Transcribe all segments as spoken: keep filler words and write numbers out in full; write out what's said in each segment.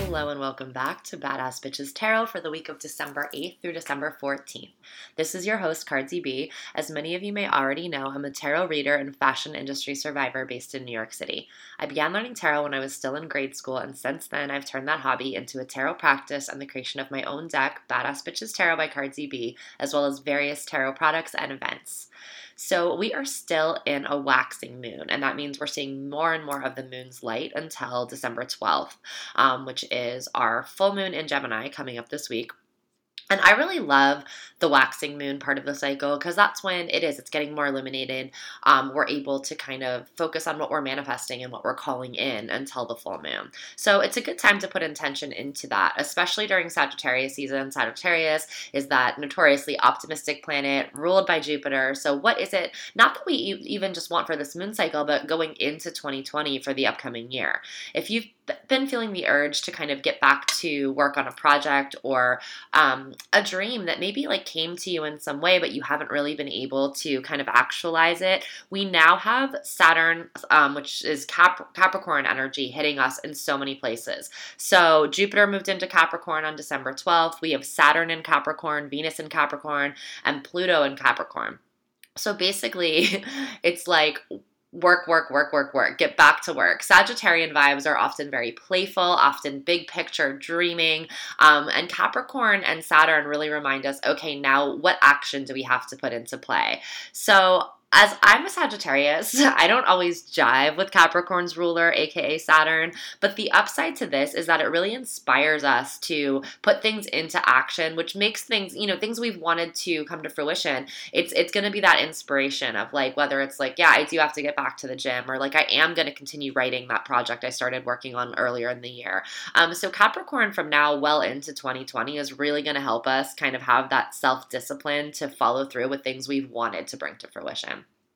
Hello and welcome back to Badass Bitches Tarot for the week of December eighth through December fourteenth. This is your host, Cardsy B. As many of you may already know, I'm a tarot reader and fashion industry survivor based in New York City. I began learning tarot when I was still in grade school, and since then I've turned that hobby into a tarot practice and the creation of my own deck, Badass Bitches Tarot by Cardsy B, as well as various tarot products and events. So we are still in a waxing moon, and that means we're seeing more and more of the moon's light until December twelfth, um, which is our full moon in Gemini coming up this week. And I really love the waxing moon part of the cycle because that's when it is. It's getting more illuminated. Um, we're able to kind of focus on what we're manifesting and what we're calling in until the full moon. So it's a good time to put intention into that, especially during Sagittarius season. Sagittarius is that notoriously optimistic planet ruled by Jupiter. So what is it, not that we even just want for this moon cycle, but going into twenty twenty for the upcoming year? If you've been feeling the urge to kind of get back to work on a project or um, a dream that maybe like came to you in some way, but you haven't really been able to kind of actualize it, we now have Saturn, um, which is Cap- Capricorn energy hitting us in so many places. So Jupiter moved into Capricorn on December twelfth. We have Saturn in Capricorn, Venus in Capricorn, and Pluto in Capricorn. So basically, it's like work, work, work, work, work. Get back to work. Sagittarian vibes are often very playful, often big picture dreaming. Um, and Capricorn and Saturn really remind us, okay, now what action do we have to put into play? So as I'm a Sagittarius, I don't always jive with Capricorn's ruler, aka Saturn, but the upside to this is that it really inspires us to put things into action, which makes things, you know, things we've wanted to come to fruition. It's it's going to be that inspiration of like, whether it's like, yeah, I do have to get back to the gym, or like I am going to continue writing that project I started working on earlier in the year. Um, so Capricorn from now well into twenty twenty is really going to help us kind of have that self-discipline to follow through with things we've wanted to bring to fruition.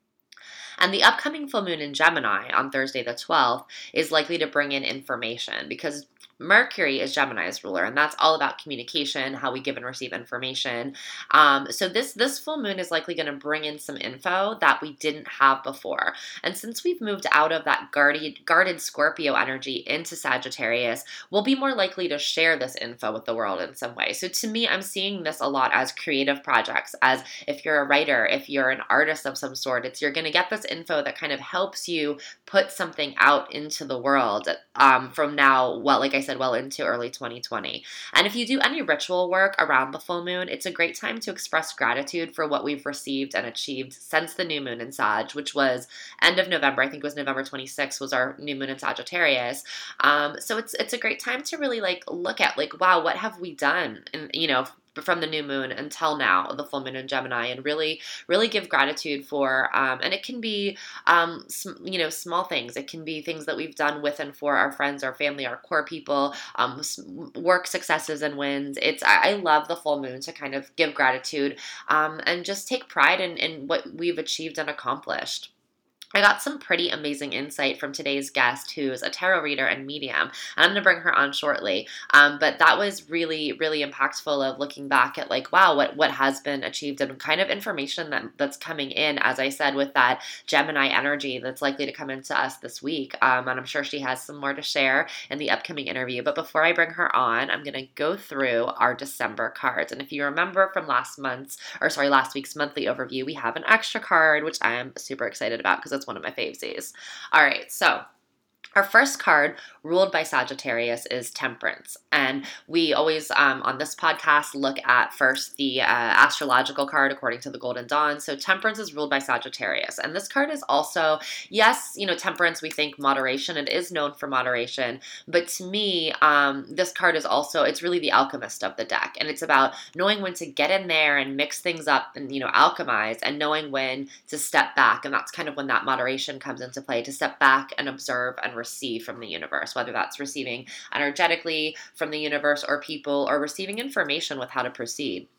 And the upcoming full moon in Gemini on Thursday the twelfth is likely to bring in information because Mercury is Gemini's ruler, and that's all about communication, how we give and receive information. Um, so this this full moon is likely going to bring in some info that we didn't have before. And since we've moved out of that guarded, guarded Scorpio energy into Sagittarius, we'll be more likely to share this info with the world in some way. So to me, I'm seeing this a lot as creative projects, as if you're a writer, if you're an artist of some sort, it's you're going to get this info that kind of helps you put something out into the world um, from now, well, like I said, well into early twenty twenty. And if you do any ritual work around the full moon, it's a great time to express gratitude for what we've received and achieved since the new moon in Sag, which was end of November. I think it was November twenty-sixth was our new moon in Sagittarius. Um, so it's it's a great time to really like look at like, wow, what have we done? And you know, from the new moon until now, the full moon in Gemini, and really, really give gratitude for, um, and it can be, um, sm- you know, small things. It can be things that we've done with and for our friends, our family, our core people, um, work successes and wins. It's, I, I love the full moon to kind of give gratitude, um, and just take pride in, in what we've achieved and accomplished. I got some pretty amazing insight from today's guest, who's a tarot reader and medium, and I'm going to bring her on shortly. Um, but that was really, really impactful of looking back at like, wow, what, what has been achieved and kind of information that that's coming in, as I said, with that Gemini energy that's likely to come into us this week. Um, and I'm sure she has some more to share in the upcoming interview. But before I bring her on, I'm going to go through our December cards. And if you remember from last month's, or sorry, last week's monthly overview, we have an extra card, which I am super excited about because it's one of my favesies. All right, so our first card, ruled by Sagittarius, is Temperance. And we always, um, on this podcast, look at first the uh, astrological card according to the Golden Dawn. So Temperance is ruled by Sagittarius. And this card is also, yes, you know, Temperance, we think moderation. It is known for moderation. But to me, um, this card is also, it's really the alchemist of the deck. And it's about knowing when to get in there and mix things up and, you know, alchemize, and knowing when to step back. And that's kind of when that moderation comes into play, to step back and observe and receive from the universe, whether that's receiving energetically from the universe or people, or receiving information with how to proceed.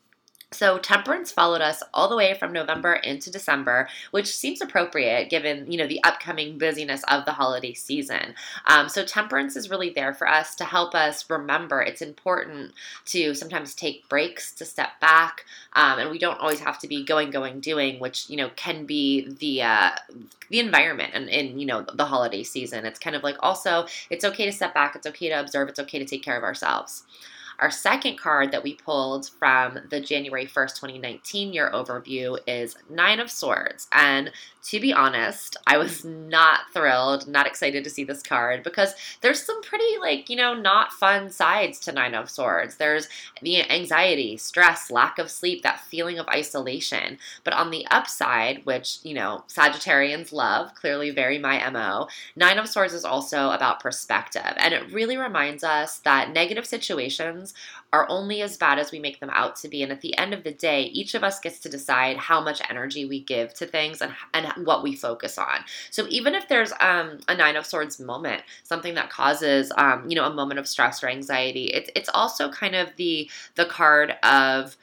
So Temperance followed us all the way from November into December, which seems appropriate given, you know, the upcoming busyness of the holiday season. Um, so Temperance is really there for us to help us remember it's important to sometimes take breaks, to step back, um, and we don't always have to be going, going, doing, which, you know, can be the uh, the environment and in, in, you know, the holiday season. It's kind of like also it's okay to step back, it's okay to observe, it's okay to take care of ourselves. Our second card that we pulled from the January first, twenty nineteen year overview is Nine of Swords. And to be honest, I was not thrilled, not excited to see this card because there's some pretty, like, you know, not fun sides to Nine of Swords. There's the anxiety, stress, lack of sleep, that feeling of isolation. But on the upside, which, you know, Sagittarians love, clearly very my M O, Nine of Swords is also about perspective. And it really reminds us that negative situations are only as bad as we make them out to be. And at the end of the day, each of us gets to decide how much energy we give to things and, and what we focus on. So even if there's um, a Nine of Swords moment, something that causes, um, you know, a moment of stress or anxiety, it's it's also kind of the the card of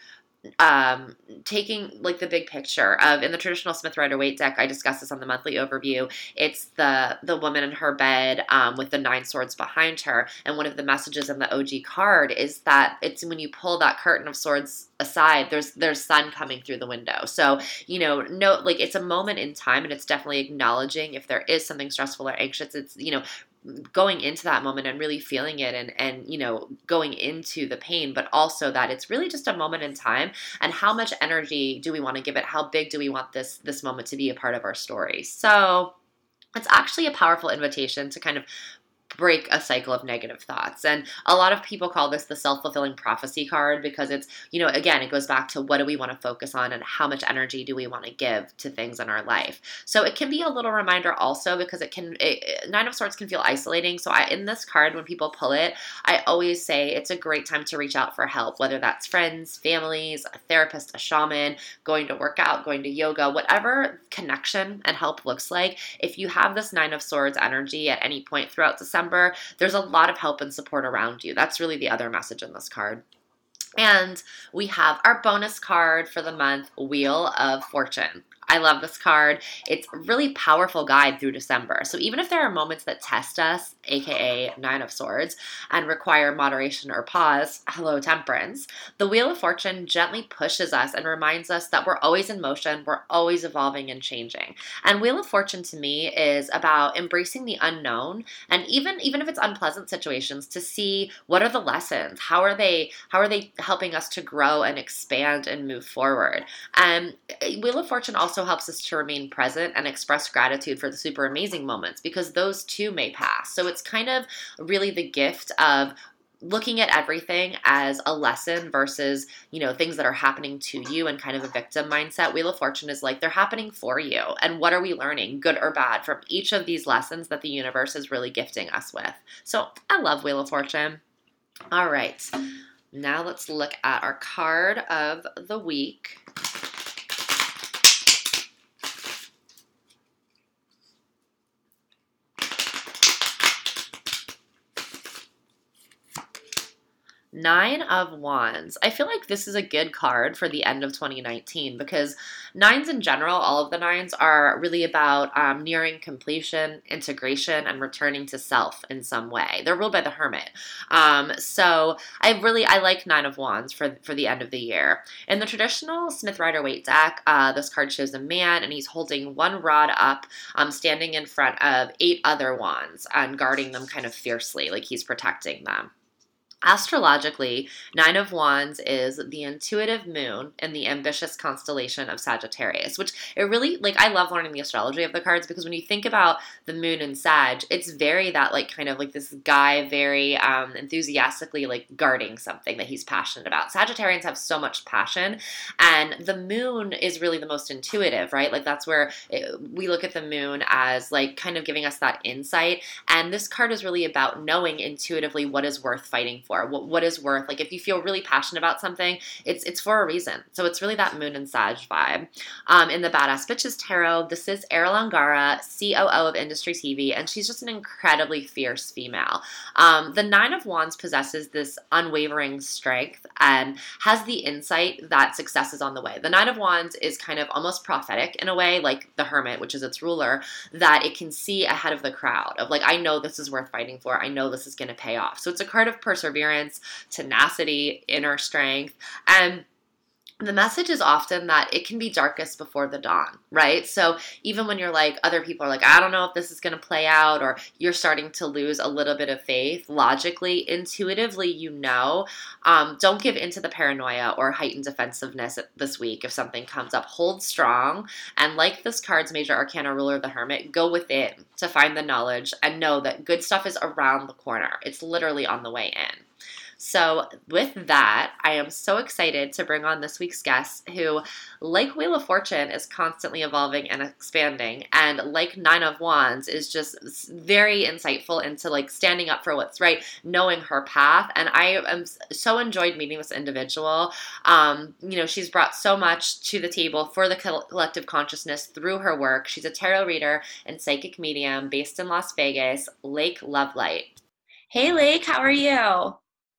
um, taking like the big picture of, in the traditional Smith Rider-Waite deck, I discussed this on the monthly overview. It's the the woman in her bed um, with the nine swords behind her, and one of the messages in the O G card is that it's when you pull that curtain of swords aside, there's there's sun coming through the window. So, you know, no, like it's a moment in time, and it's definitely acknowledging if there is something stressful or anxious. It's, you know, going into that moment and really feeling it and, and, you know, going into the pain, but also that it's really just a moment in time, and how much energy do we want to give it? How big do we want this, this moment to be a part of our story? So it's actually a powerful invitation to kind of break a cycle of negative thoughts. And a lot of people call this the self-fulfilling prophecy card because it's, you know, again, it goes back to what do we want to focus on and how much energy do we want to give to things in our life. So it can be a little reminder also because it can, it, Nine of Swords can feel isolating. So I, in this card, when people pull it, I always say it's a great time to reach out for help, whether that's friends, families, a therapist, a shaman, going to work out, going to yoga, whatever connection and help looks like. If you have this Nine of Swords energy at any point throughout December, there's a lot of help and support around you. That's really the other message in this card. And we have our bonus card for the month, Wheel of Fortune. I love this card. It's a really powerful guide through December. So even if there are moments that test us, aka Nine of Swords, and require moderation or pause, hello Temperance, the Wheel of Fortune gently pushes us and reminds us that we're always in motion, we're always evolving and changing. And Wheel of Fortune to me is about embracing the unknown, and even even if it's unpleasant situations, to see what are the lessons, how are they how are they helping us to grow and expand and move forward. And Wheel of Fortune also helps us to remain present and express gratitude for the super amazing moments, because those too may pass. So it's kind of really the gift of looking at everything as a lesson versus, you know, things that are happening to you and kind of a victim mindset. Wheel of Fortune is like, they're happening for you. And what are we learning, good or bad, from each of these lessons that the universe is really gifting us with? So I love Wheel of Fortune. All right. Now let's look at our card of the week. Nine of Wands. I feel like this is a good card for the end of twenty nineteen because nines in general, all of the nines, are really about um, nearing completion, integration, and returning to self in some way. They're ruled by the Hermit. Um, so I really, I like Nine of Wands for, for the end of the year. In the traditional Smith Rider-Waite deck, uh, this card shows a man and he's holding one rod up, um, standing in front of eight other wands and guarding them kind of fiercely, like he's protecting them. Astrologically, Nine of Wands is the intuitive moon in the ambitious constellation of Sagittarius, which it really, like, I love learning the astrology of the cards because when you think about the moon in Sag, it's very that, like, kind of like this guy very um, enthusiastically, like, guarding something that he's passionate about. Sagittarians have so much passion, and the moon is really the most intuitive, right? Like, that's where it, we look at the moon as, like, kind of giving us that insight, and this card is really about knowing intuitively what is worth fighting for. for, what, what is worth, like if you feel really passionate about something, it's it's for a reason. So it's really that Moon and Sag vibe. Um, in the Badass Bitches Tarot, this is Errol Angara, C O O of Industry T V, and she's just an incredibly fierce female. Um, the Nine of Wands possesses this unwavering strength and has the insight that success is on the way. The Nine of Wands is kind of almost prophetic in a way, like the Hermit, which is its ruler, that it can see ahead of the crowd of like, I know this is worth fighting for. I know this is going to pay off. So it's a card of perseverance, tenacity, inner strength, and the message is often that it can be darkest before the dawn, right? So even when you're like, other people are like, I don't know if this is going to play out, or you're starting to lose a little bit of faith, logically, intuitively, you know, um, don't give into the paranoia or heightened defensiveness this week if something comes up. Hold strong. And like this card's major arcana ruler, the Hermit, go within to find the knowledge and know that good stuff is around the corner. It's literally on the way in. So with that, I am so excited to bring on this week's guest who, like Wheel of Fortune, is constantly evolving and expanding, and like Nine of Wands is just very insightful into like standing up for what's right, knowing her path. And I am so enjoyed meeting this individual. Um, you know, she's brought so much to the table for the collective consciousness through her work. She's a tarot reader and psychic medium based in Las Vegas, Lake Lovelight. Hey, Lake, how are you?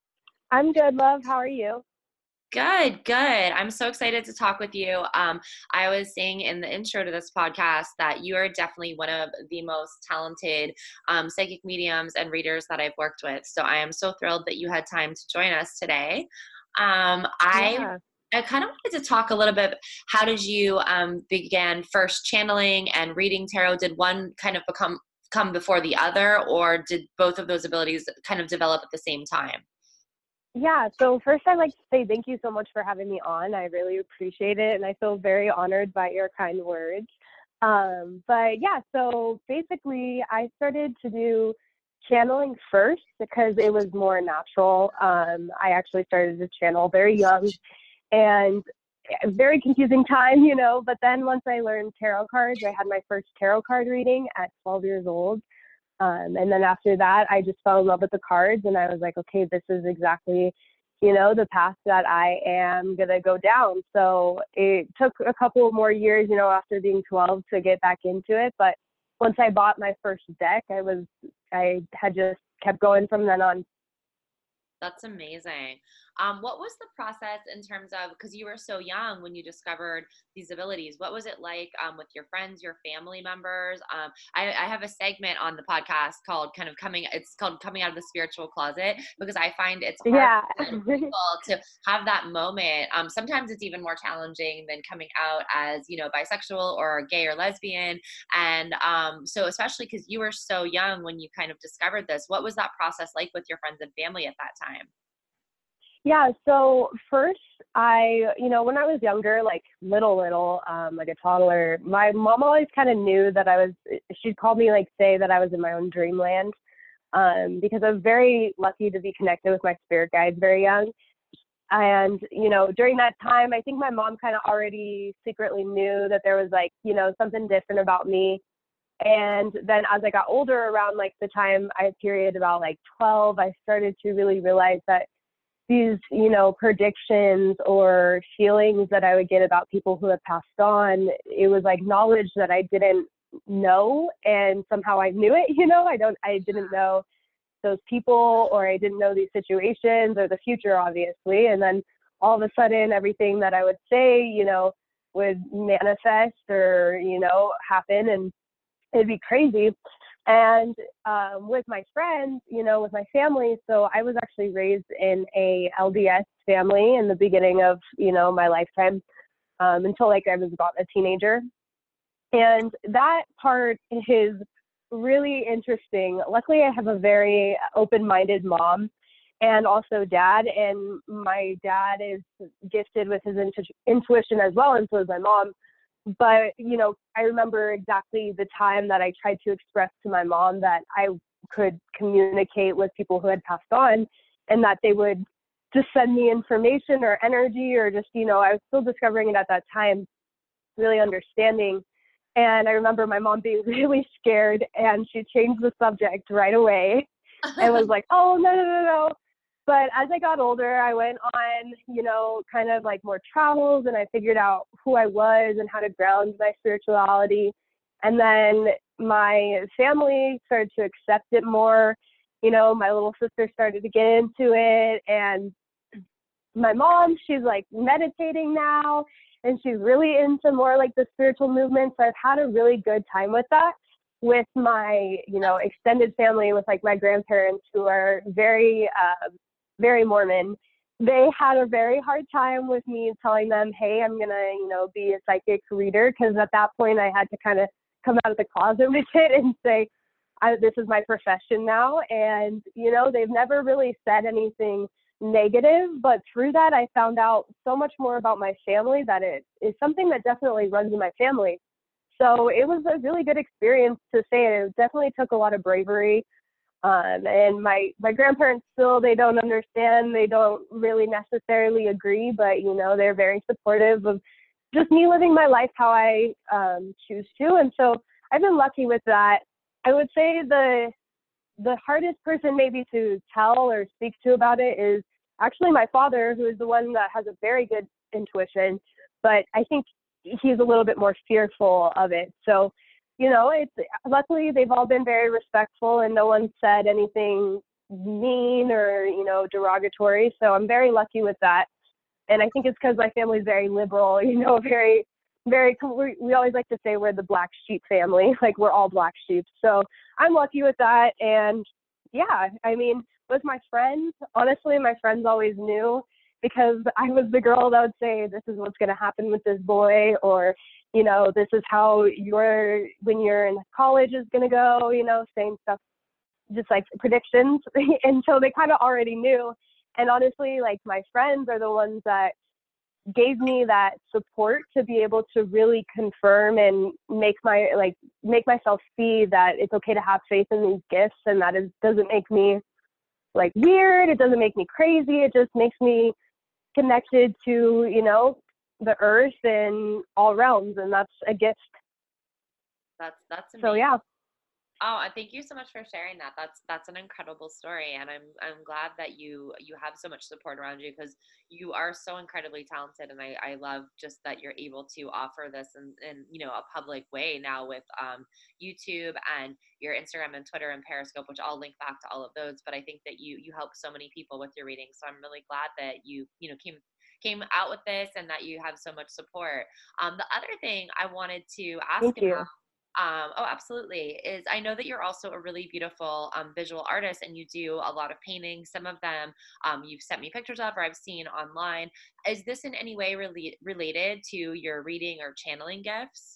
I'm good, love. How are you? Good, good. I'm so excited to talk with you. Um, I was saying in the intro to this podcast that you are definitely one of the most talented um, psychic mediums and readers that I've worked with. So I am so thrilled that you had time to join us today. Um, I Yeah. I kind of wanted to talk a little bit. How did you um, begin first channeling and reading tarot? Did one kind of become come before the other, or did both of those abilities kind of develop at the same time? Yeah. So first, I'd like to say thank you so much for having me on. I really appreciate it, and I feel very honored by your kind words. Um, but yeah, so basically, I started to do channeling first because it was more natural. Um, I actually started to channel very young, and a very confusing time, you know. But then once I learned tarot cards, I had my first tarot card reading at twelve years old. Um, and then after that, I just fell in love with the cards, and I was like, okay, this is exactly, you know, the path that I am going to go down. So it took a couple more years, you know, after being twelve to get back into it. But once I bought my first deck, I was, I had just kept going from then on. That's amazing. Um, what was the process in terms of, because you were so young when you discovered these abilities, what was it like um, with your friends, your family members? Um, I, I have a segment on the podcast called kind of coming, it's called Coming Out of the Spiritual Closet, because I find it's hard Yeah. for people to have that moment. Um, sometimes it's even more challenging than coming out as, you know, bisexual or gay or lesbian. And um, so especially because you were so young when you kind of discovered this, what was that process like with your friends and family at that time? Yeah, so first I, you know, when I was younger, like little, little, um, like a toddler, my mom always kind of knew that I was, she'd call me like say that I was in my own dreamland, um, because I was very lucky to be connected with my spirit guides very young. And, you know, during that time, I think my mom kind of already secretly knew that there was like, you know, something different about me. And then as I got older, around like the time I period about like twelve, I started to really realize that these, you know, predictions or feelings that I would get about people who had passed on, it was like knowledge that I didn't know, and somehow I knew it, you know, I don't, I didn't know those people, or I didn't know these situations or the future, obviously. And then all of a sudden, everything that I would say, you know, would manifest or, you know, happen, and it'd be crazy. And um, with my friends, you know, with my family, so I was actually raised in a L D S family in the beginning of, you know, my lifetime, um, until like I was about a teenager. And that part is really interesting. Luckily, I have a very open-minded mom and also dad, and my dad is gifted with his intu- intuition as well, and so is my mom. But, you know, I remember exactly the time that I tried to express to my mom that I could communicate with people who had passed on, and that they would just send me information or energy, or just, you know, I was still discovering it at that time, really understanding. And I remember my mom being really scared, and she changed the subject right away and was like, oh, no, no, no, no. But as I got older, I went on, you know, kind of like more travels, and I figured out who I was and how to ground my spirituality. And then my family started to accept it more. You know, my little sister started to get into it, and my mom, she's like meditating now, and she's really into more like the spiritual movement. So I've had a really good time with that, with my, you know, extended family, with like my grandparents who are very, uh, very Mormon. They had a very hard time with me telling them, hey, I'm going to, you know, be a psychic reader. Because at that point I had to kind of come out of the closet with it and say, I, this is my profession now. And, you know, they've never really said anything negative, but through that, I found out so much more about my family that it is something that definitely runs in my family. So it was a really good experience to say it. It definitely took a lot of bravery. Um, and my, my grandparents still, they don't understand. They don't really necessarily agree, but, you know, they're very supportive of just me living my life how I um, choose to. And so I've been lucky with that. I would say the the hardest person maybe to tell or speak to about it is actually my father, who is the one that has a very good intuition, but I think he's a little bit more fearful of it. So, you know, it's luckily they've all been very respectful and no one said anything mean or, you know, derogatory. So I'm very lucky with that. And I think it's because my family is very liberal, you know, very, very, we, we always like to say we're the black sheep family, like we're all black sheep. So I'm lucky with that. And yeah, I mean, with my friends, honestly, my friends always knew, because I was the girl that would say, this is what's going to happen with this boy, or, you know, this is how your, when you're in college is going to go, you know, saying stuff, just like predictions. And so they kind of already knew. And honestly, like my friends are the ones that gave me that support to be able to really confirm and make my, like, make myself see that it's okay to have faith in these gifts, and that it doesn't make me like weird. It doesn't make me crazy. It just makes me connected to, you know, the earth in all realms. And that's a gift. That's, that's amazing. So yeah. Oh, and thank you so much for sharing that. That's that's an incredible story, and I'm I'm glad that you you have so much support around you, because you are so incredibly talented, and I, I love just that you're able to offer this in, in you know a public way now with um, YouTube and your Instagram and Twitter and Periscope, which I'll link back to all of those. But I think that you you help so many people with your reading, so I'm really glad that you you know came came out with this and that you have so much support. Um, the other thing I wanted to ask Thank you. about. Um, oh, absolutely. Is I know that you're also a really beautiful um, visual artist, and you do a lot of paintings. Some of them um, you've sent me pictures of, or I've seen online. Is this in any way rela- related to your reading or channeling gifts?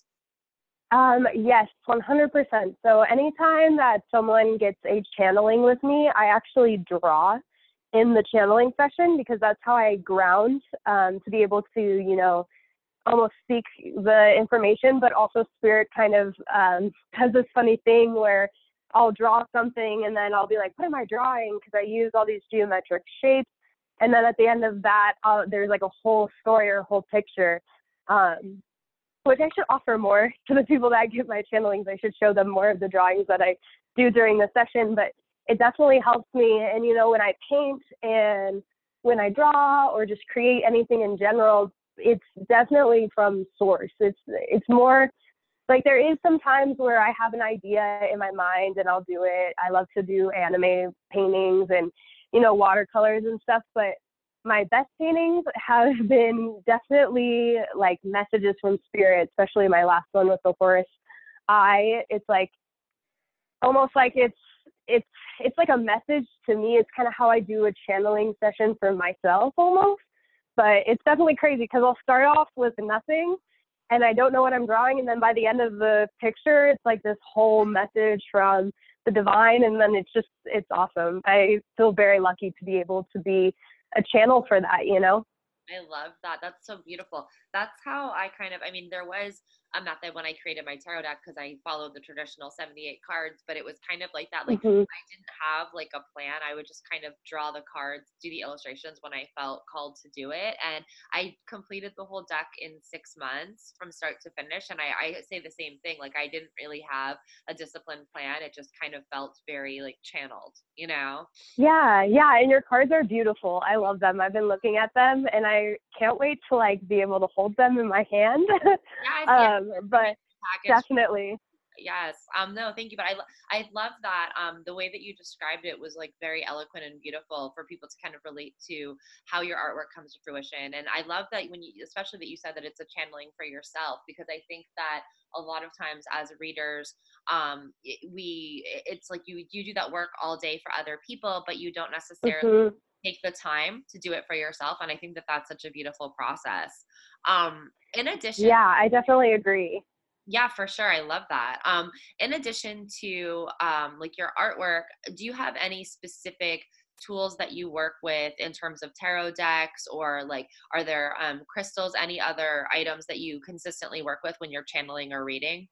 Um, yes, one hundred percent. So anytime that someone gets a channeling with me, I actually draw in the channeling session, because that's how I ground, um, to be able to, you know, almost seek the information, but also spirit kind of um, has this funny thing where I'll draw something and then I'll be like, what am I drawing? Because I use all these geometric shapes. And then at the end of that, uh, there's like a whole story or a whole picture, um, which I should offer more to the people that give my channelings. I should show them more of the drawings that I do during the session, but it definitely helps me. And, you know, when I paint and when I draw or just create anything in general, it's definitely from source. It's it's more like there is some times where I have an idea in my mind and I'll do it. I love to do anime paintings and, you know, watercolors and stuff, but my best paintings have been definitely like messages from spirit, especially my last one with the horse eye. It's like almost like it's it's it's like a message to me. It's kind of how I do a channeling session for myself almost. But it's definitely crazy, because I'll start off with nothing and I don't know what I'm drawing. And then by the end of the picture, it's like this whole message from the divine. And then it's just, it's awesome. I feel very lucky to be able to be a channel for that, you know? I love that. That's so beautiful. That's how I kind of, I mean, there was a method when I created my tarot deck because I followed the traditional seventy-eight cards, but it was kind of like that. Like Hmm. I didn't have like a plan. I would just kind of draw the cards, do the illustrations when I felt called to do it. And I completed the whole deck in six months from start to finish. And I, I say the same thing. Like I didn't really have a disciplined plan. It just kind of felt very like channeled, you know? Yeah, yeah, and your cards are beautiful. I love them. I've been looking at them, and I can't wait to like be able to hold them in my hand. Yes, yes. um, but Package. definitely. Yes. Um, no, thank you. But I, lo- I love that. Um, the way that you described it was like very eloquent and beautiful for people to kind of relate to how your artwork comes to fruition. And I love that when you, especially that you said that it's a channeling for yourself, because I think that a lot of times as readers, um, it, we, it's like you, you do that work all day for other people, but you don't necessarily Hmm. take the time to do it for yourself. And I think that that's such a beautiful process. Um, in addition, Yeah, I definitely agree. yeah, for sure. I love that. Um, in addition to um, like your artwork, do you have any specific tools that you work with in terms of tarot decks, or like are there um, crystals, any other items that you consistently work with when you're channeling or reading?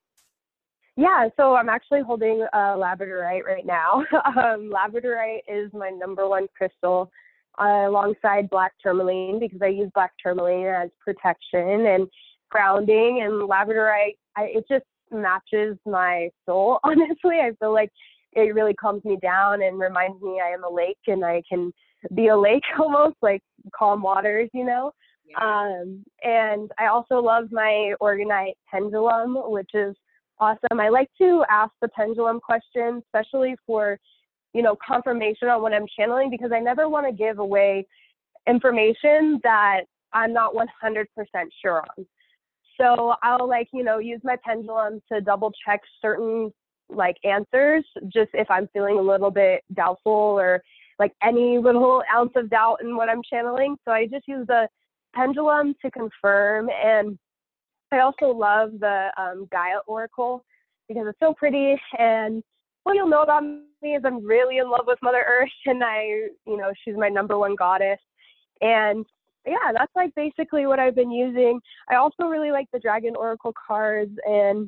Yeah, so I'm actually holding a labradorite right now. um, labradorite is my number one crystal, uh, alongside black tourmaline, because I use black tourmaline as protection and grounding. And labradorite, I, it just matches my soul. Honestly, I feel like it really calms me down and reminds me I am a lake and I can be a lake almost, like calm waters, you know. Yeah. Um, and I also love my organite pendulum, which is awesome. I like to ask the pendulum question, especially for, you know, confirmation on what I'm channeling, because I never want to give away information that I'm not one hundred percent sure on. So I'll like, you know, use my pendulum to double check certain like answers, just if I'm feeling a little bit doubtful or like any little ounce of doubt in what I'm channeling. So I just use the pendulum to confirm. And I also love the um, Gaia Oracle because it's so pretty. And what you'll know about me is I'm really in love with Mother Earth, and I, you know, she's my number one goddess. And yeah, that's like basically what I've been using. I also really like the Dragon Oracle cards, and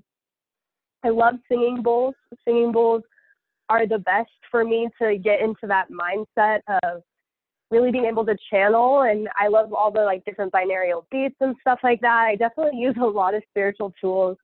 I love singing bowls. Singing bowls are the best for me to get into that mindset of really being able to channel. And I love all the like different binaural beats and stuff like that. I definitely use a lot of spiritual tools.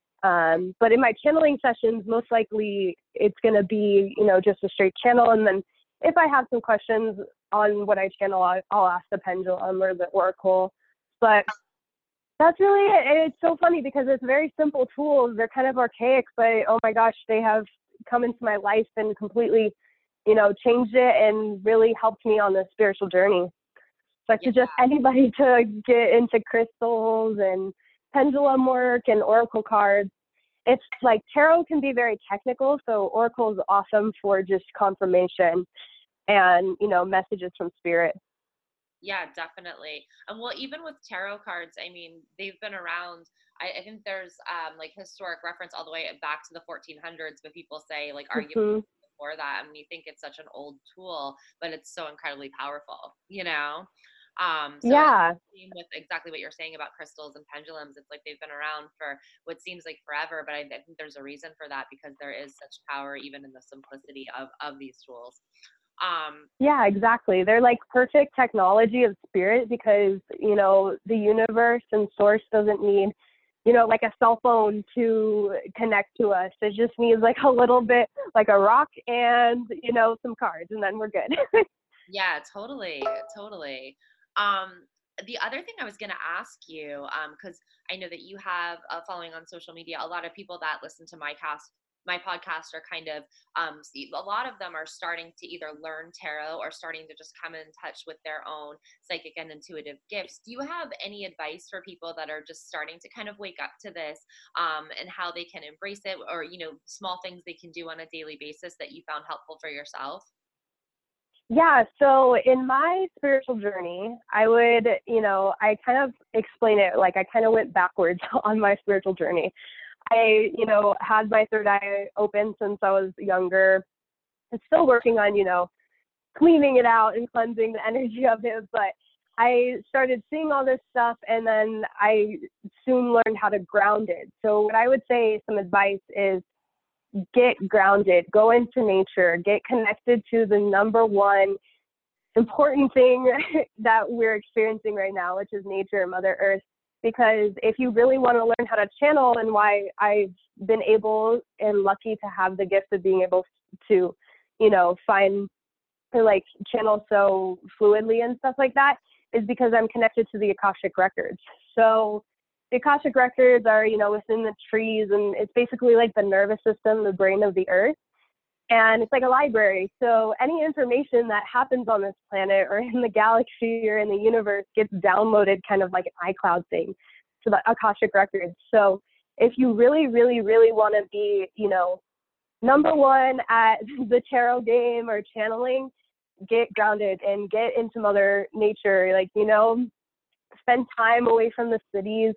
Um, but in my channeling sessions, most likely it's going to be, you know, just a straight channel. And then if I have some questions on what I channel, I'll, I'll ask the pendulum or the oracle. But that's really it. And it's so funny because it's very simple tools. They're kind of archaic, but oh my gosh, they have come into my life and completely, you know, changed it and really helped me on the spiritual journey. So I Yeah. suggest anybody to get into crystals and pendulum work and oracle cards. It's like tarot can be very technical, so oracle is awesome for just confirmation and, you know, messages from spirit. Yeah, definitely. And well, even with tarot cards, I mean, they've been around. I, I think there's um, like historic reference all the way back to the fourteen hundreds, but people say like arguably Hmm. before that, and we think it's such an old tool, but it's so incredibly powerful, you know? Um, so it's Yeah. same with exactly what you're saying about crystals and pendulums. It's like they've been around for what seems like forever, but I, I think there's a reason for that because there is such power even in the simplicity of of these tools. Um, Yeah, exactly. They're like perfect technology of spirit because, you know, the universe and source doesn't need, you know, like a cell phone to connect to us. It just needs like a little bit like a rock and, you know, some cards, and then we're good. Yeah, totally, totally. Um, the other thing I was going to ask you, um, because I know that you have a following on social media, a lot of people that listen to my cast, my podcast are kind of, um, see, a lot of them are starting to either learn tarot or starting to just come in touch with their own psychic and intuitive gifts. Do you have any advice for people that are just starting to kind of wake up to this, um, and how they can embrace it, or, you know, small things they can do on a daily basis that you found helpful for yourself? Yeah, so in my spiritual journey, I would, you know, I kind of explain it like I kind of went backwards on my spiritual journey. I, you know, had my third eye open since I was younger. I'm still working on, you know, cleaning it out and cleansing the energy of it. But I started seeing all this stuff, and then I soon learned how to ground it. So what I would say, some advice is get grounded, go into nature, get connected to the number one important thing that we're experiencing right now, which is nature, Mother Earth. Because if you really want to learn how to channel, and why I've been able and lucky to have the gift of being able to, you know, find or like channel so fluidly and stuff like that, is because I'm connected to the Akashic records. So the Akashic records are, you know, within the trees, and it's basically like the nervous system, the brain of the earth. And it's like a library. So any information that happens on this planet or in the galaxy or in the universe gets downloaded kind of like an iCloud thing to the Akashic records. So if you really, really, really want to be, you know, number one at the tarot game or channeling, get grounded and get into Mother Nature. Like, you know, spend time away from the cities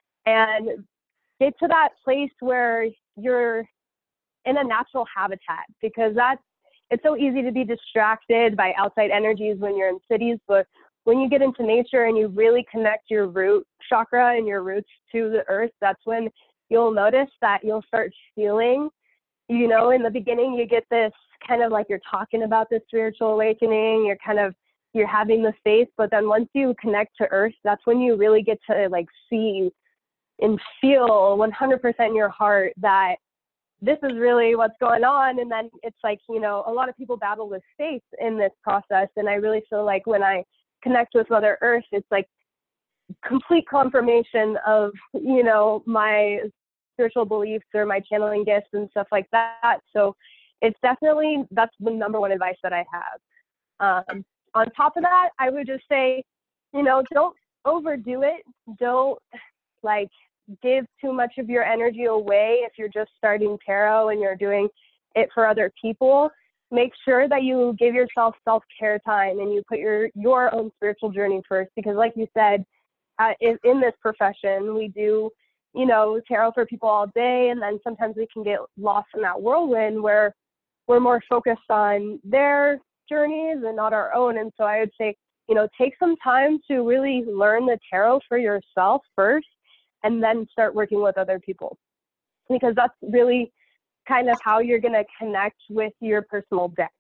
and get to that place where you're in a natural habitat, because that's, it's so easy to be distracted by outside energies when you're in cities. But when you get into nature and you really connect your root chakra and your roots to the earth, that's when you'll notice that you'll start feeling, you know, in the beginning, you get this kind of like you're talking about this spiritual awakening, you're kind of, you're having the faith, but then once you connect to earth, that's when you really get to like see and feel one hundred percent in your heart that this is really what's going on. And then it's like, you know, a lot of people battle with faith in this process. And I really feel like when I connect with Mother Earth, it's like complete confirmation of, you know, my spiritual beliefs or my channeling gifts and stuff like that. So it's definitely, that's the number one advice that I have. Um, on top of that, I would just say, you know, don't overdo it. Don't like give too much of your energy away if you're just starting tarot and you're doing it for other people. Make sure that you give yourself self-care time and you put your your own spiritual journey first, because like you said, uh, in, in this profession, we do, you know, tarot for people all day, and then sometimes we can get lost in that whirlwind where we're more focused on their journeys and not our own. And so I would say, you know, take some time to really learn the tarot for yourself first, and then start working with other people, because that's really kind of how you're going to connect with your personal deck.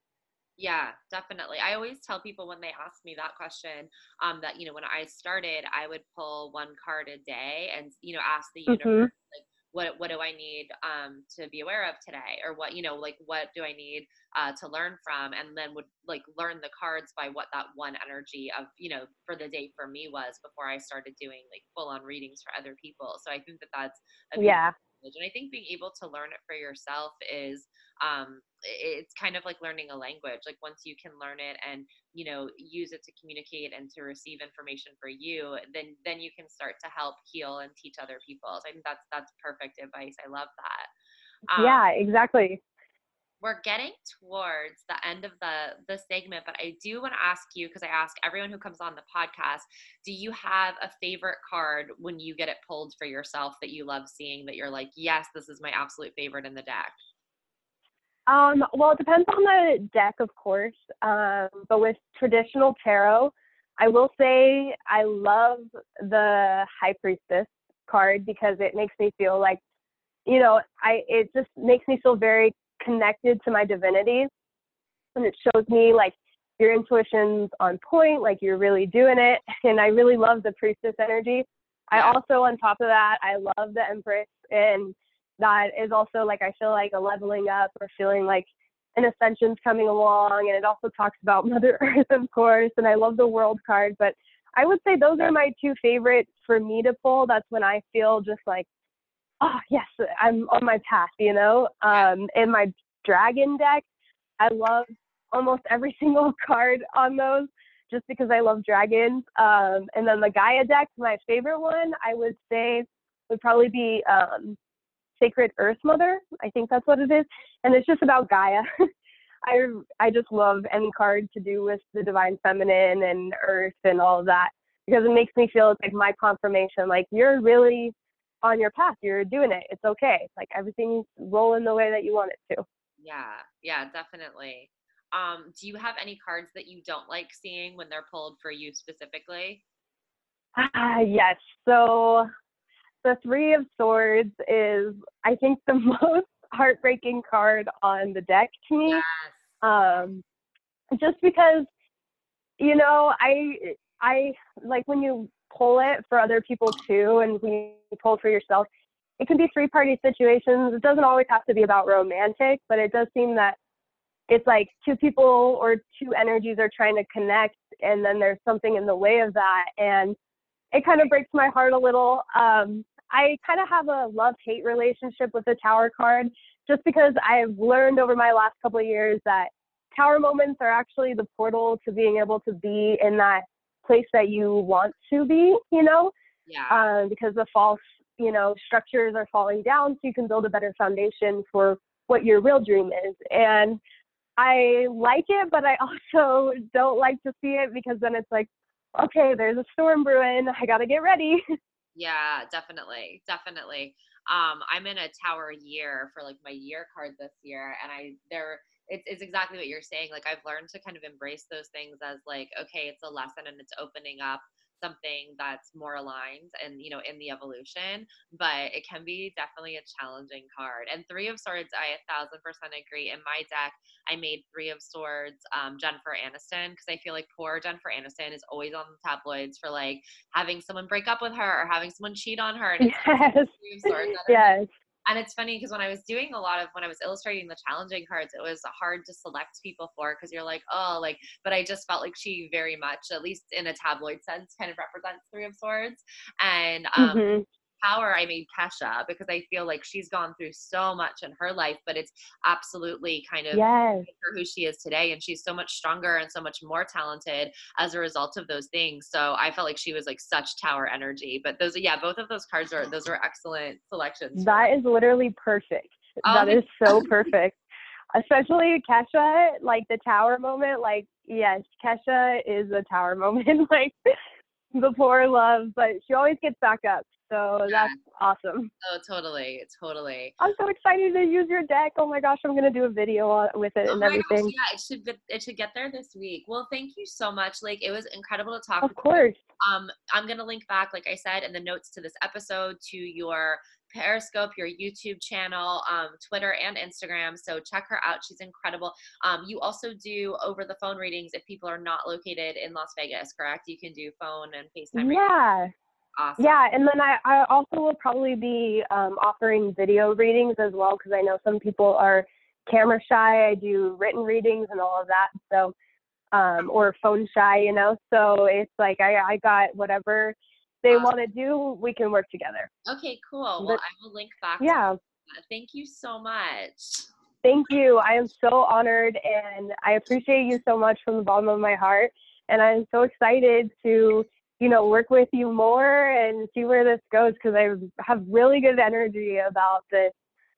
Yeah, definitely. I always tell people when they ask me that question, um, that, you know, when I started, I would pull one card a day and, you know, ask the universe, Mm-hmm. like, what, what do I need, um, to be aware of today? Or what, you know, like, what do I need, uh, to learn from? And then would like learn the cards by what that one energy of, you know, for the day for me was before I started doing like full on readings for other people. So I think that that's a beautiful Yeah. message. And I think being able to learn it for yourself is, um, it's kind of like learning a language. Like once you can learn it and, you know, use it to communicate and to receive information for you, then then you can start to help heal and teach other people. So I think that's that's perfect advice. I love that. Um, Yeah, exactly. we're getting towards the end of the the segment, but I do want to ask you, because I ask everyone who comes on the podcast, do you have a favorite card when you get it pulled for yourself that you love seeing, that you're like, yes, this is my absolute favorite in the deck? Um, well, it depends on the deck, of course. Um, but with traditional tarot, I will say I love the High Priestess card, because it makes me feel like, you know, I it just makes me feel very connected to my divinity, and it shows me like your intuition's on point, like you're really doing it. And I really love the Priestess energy. I Yeah. also, on top of that, I love the Empress, and that is also like, I feel like a leveling up or feeling like an ascension's coming along. And it also talks about Mother Earth, of course. And I love the World card, but I would say those are my two favorites for me to pull. That's when I feel just like, oh yes, I'm on my path, you know. Yeah. Um, in my Dragon deck, I love almost every single card on those, just because I love dragons. Um, and then the Gaia deck, my favorite one, I would say, would probably be um, Sacred Earth Mother. I think that's what it is. And it's just about Gaia. I I just love any card to do with the divine feminine and earth and all of that, because it makes me feel it's like my confirmation, like you're really on your path, you're doing it, it's okay, like everything's rolling the way that you want it to. Yeah, yeah, definitely. Um, do you have any cards that you don't like seeing when they're pulled for you specifically? Ah, yes. So the Three of Swords is, I think, the most heartbreaking card on the deck to me. Yes. Um, just because, you know, I, I like when you pull it for other people too, and when you pull for yourself, it can be three party situations. It doesn't always have to be about romantic, but it does seem that it's like two people or two energies are trying to connect, and then there's something in the way of that. And it kind of breaks my heart a little. Um, I kind of have a love-hate relationship with the Tower card, just because I've learned over my last couple of years that Tower moments are actually the portal to being able to be in that place that you want to be, you know, Yeah. uh, because the false, you know, structures are falling down so you can build a better foundation for what your real dream is. And I like it, but I also don't like to see it, because then it's like, okay, there's a storm brewing. I got to get ready. Yeah, definitely. Definitely. Um, I'm in a Tower year for like my year card this year, and I there it's it's exactly what you're saying. Like I've learned to kind of embrace those things as like, okay, it's a lesson and it's opening up something that's more aligned and you know in the evolution, but it can be definitely a challenging card. And Three of Swords, I a thousand percent agree. In my deck, I made Three of Swords um, Jennifer Aniston, because I feel like poor Jennifer Aniston is always on the tabloids for like having someone break up with her or having someone cheat on her, and it's Yes. Three of Swords energy. Yes. And it's funny because when I was doing a lot of, when I was illustrating the challenging cards, it was hard to select people for, because you're like, oh, like, but I just felt like she very much, at least in a tabloid sense, kind of represents Three of Swords. And um, Mm-hmm. Power, I made Kesha, because I feel like she's gone through so much in her life, but it's absolutely kind of Yes. made her who she is today. And she's so much stronger and so much more talented as a result of those things. So I felt like she was like such Tower energy. But those, yeah, both of those cards are, those are excellent selections. That is literally perfect. Oh, That thank- is so perfect. Especially Kesha, like the Tower moment. Like, yes, Kesha is a Tower moment. Like the poor love, but she always gets back up. So Yeah. that's awesome. Oh, totally. Totally. I'm so excited to use your deck. Oh my gosh, I'm going to do a video on, with it Oh and my gosh, everything. yeah, it should get, it should get there this week. Well, thank you so much. Like, it was incredible to talk Of with you. course. Um, I'm gonna link back, like I said, in the notes to this episode to your Periscope, your YouTube channel, um, Twitter, and Instagram. So check her out. She's incredible. Um, you also do over the phone readings if people are not located in Las Vegas, correct? You can do phone and FaceTime readings. Yeah. Awesome. Yeah, and then I, I also will probably be um, offering video readings as well, because I know some people are camera shy. I do written readings and all of that, so um, or phone shy, you know. So it's like I, I got whatever they Awesome. want to do, we can work together. Okay, cool. Well, But, I will link back. yeah. To that. Thank you so much. Thank you. I am so honored, and I appreciate you so much from the bottom of my heart. And I'm so excited to, you know, work with you more and see where this goes, because I have really good energy about this,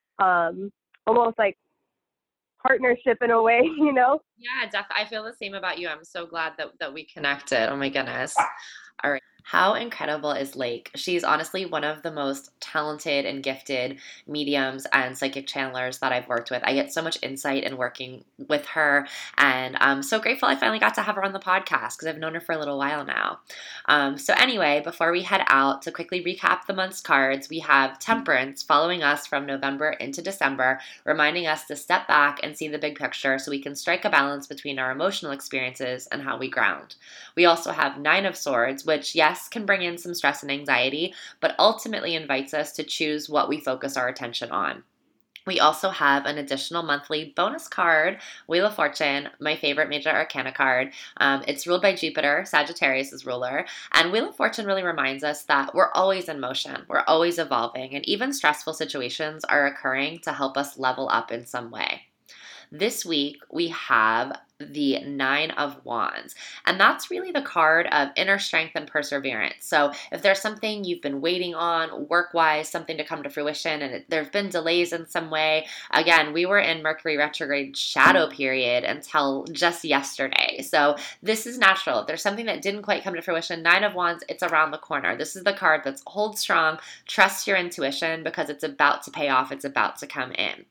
um, almost like partnership in a way, you know? Yeah, definitely. I feel the same about you. I'm so glad that, that we connected. Oh my goodness. All right. How incredible is Lake? She's honestly one of the most talented and gifted mediums and psychic channelers that I've worked with. I get so much insight in working with her, and I'm so grateful I finally got to have her on the podcast, because I've known her for a little while now. Um, so anyway, before we head out, to quickly recap the month's cards, we have Temperance following us from November into December, reminding us to step back and see the big picture so we can strike a balance between our emotional experiences and how we ground. We also have Nine of Swords, which, yes, can bring in some stress and anxiety, but ultimately invites us to choose what we focus our attention on. We also have an additional monthly bonus card, Wheel of Fortune, my favorite major arcana card. Um, it's ruled by Jupiter, Sagittarius' ruler, and Wheel of Fortune really reminds us that we're always in motion, we're always evolving, and even stressful situations are occurring to help us level up in some way. This week, we have the Nine of Wands, and that's really the card of inner strength and perseverance. So if there's something you've been waiting on work-wise, something to come to fruition, and it, there have been delays in some way, again, we were in Mercury retrograde shadow period until just yesterday. So this is natural. If there's something that didn't quite come to fruition, Nine of Wands, it's around the corner. This is the card that's hold strong, trust your intuition, because it's about to pay off. It's about to come in.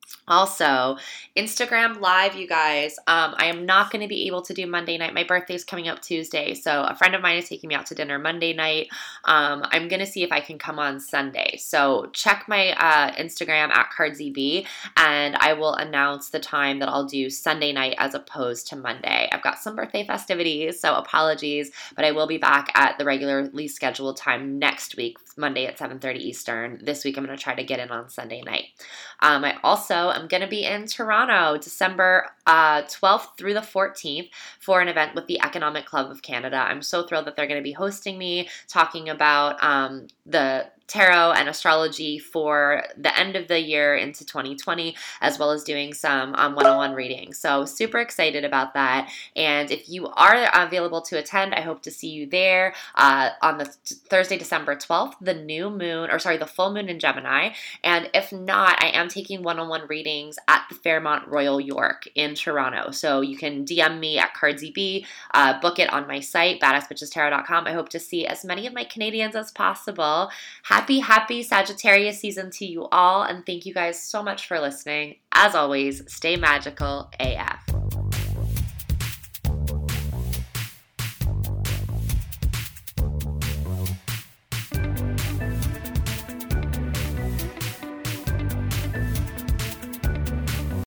Also, Instagram Live, you guys. Um, I am not going to be able to do Monday night. My birthday's coming up Tuesday, so a friend of mine is taking me out to dinner Monday night. Um, I'm going to see if I can come on Sunday. So check my uh, Instagram at CardZB, and I will announce the time that I'll do Sunday night as opposed to Monday. I've got some birthday festivities, so apologies, but I will be back at the regularly scheduled time next week, Monday at seven thirty Eastern. This week I'm going to try to get in on Sunday night. Um, I also am going to be in Toronto December uh, twelfth through the fourteenth for an event with the Economic Club of Canada. I'm so thrilled that they're going to be hosting me, talking about um, the tarot and astrology for the end of the year into twenty twenty, as well as doing some um, one-on-one readings. So super excited about that. And if you are available to attend, I hope to see you there uh, on the Thursday, December twelfth, the new moon, or sorry, the full moon in Gemini. And if not, I am taking one-on-one readings at the Fairmont Royal York in Toronto. So you can D M me at CardZB, uh, book it on my site, badass bitches tarot dot com. I hope to see as many of my Canadians as possible. Happy, happy Sagittarius season to you all, and thank you guys so much for listening. As always, stay magical A F.